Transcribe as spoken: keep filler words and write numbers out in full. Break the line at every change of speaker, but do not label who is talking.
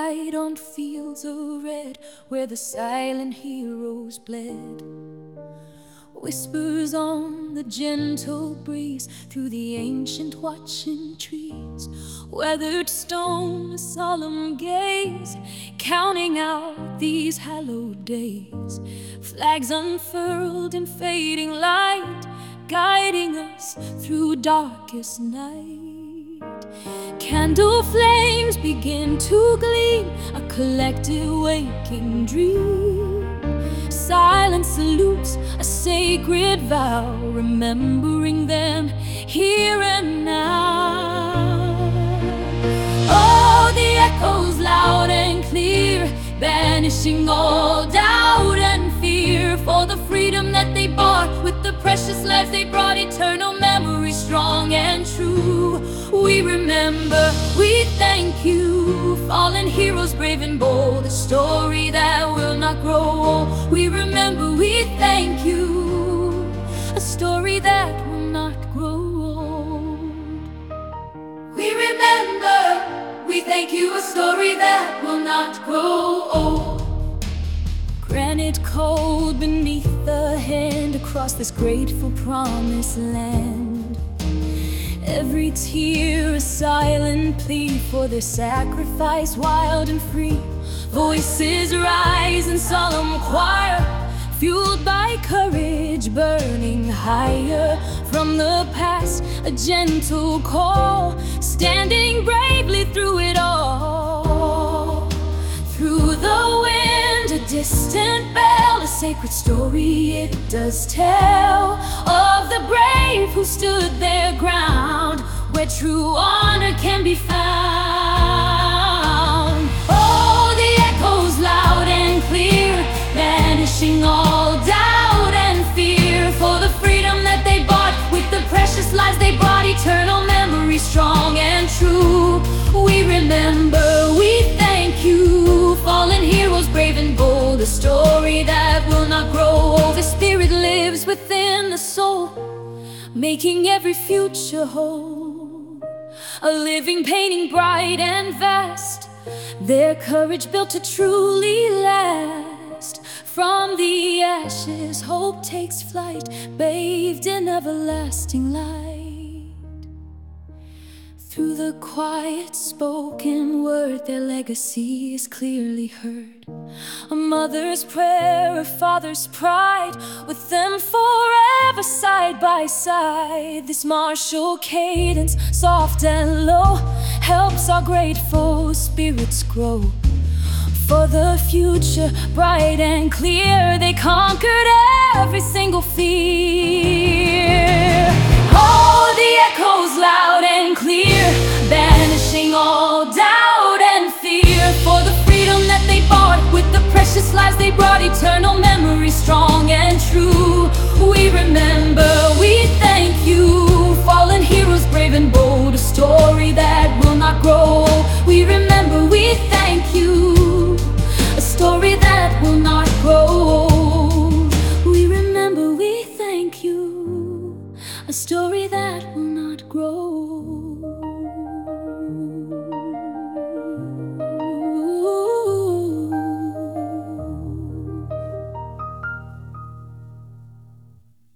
fight on fields of red where the silent heroes bled. Whispers on the gentle breeze through the ancient watching trees. Weathered stone, a solemn gaze, counting out these hallowed days. Flags unfurled in fading light, guiding us through darkest night. Candle flames begin to gleam, a collective waking dream. Silence salutes a sacred vow, remembering them here and now. Oh, the echoes loud and clear, banishing all doubt and fear. For the freedom that they bought with the precious lives they brought, eternal memory strong and true. We remember, we thank you, fallen heroes brave and bold, a story that will not grow old. We remember, we thank you, a story that will not grow old. We remember, we thank you, a story that will not grow old. Granite cold beneath the hand, across this grateful promised land. Every tear a silent plea for their sacrifice, wild and free. Voices rise in solemn choir, fueled by courage burning higher. From the past, a gentle call, standing bravely through it all. Through the wind, a distant bell, a sacred story it does tell of the brave who stood their ground, where true honor can be found. Oh, the echoes loud and clear, banishing all doubt and fear. For the freedom that they bought with the precious lives they brought, eternal memory strong and true. We remember, we thank you, fallen heroes brave and bold, a story that will not grow old. The spirit lives within the soul, making every future whole. A living painting bright and vast, their courage built to truly last. From the ashes hope takes flight, bathed in everlasting light. Through the quiet spoken word, their legacy is clearly heard. A mother's prayer, a father's pride, with them forever side by side. This martial cadence, soft and low, helps our grateful spirits grow. For the future, bright and clear, they conquered every single fear. Oh, the echoes loud and clear, banishing all doubt and fear. For the freedom that they bought with the precious lives they brought, eternal memory strong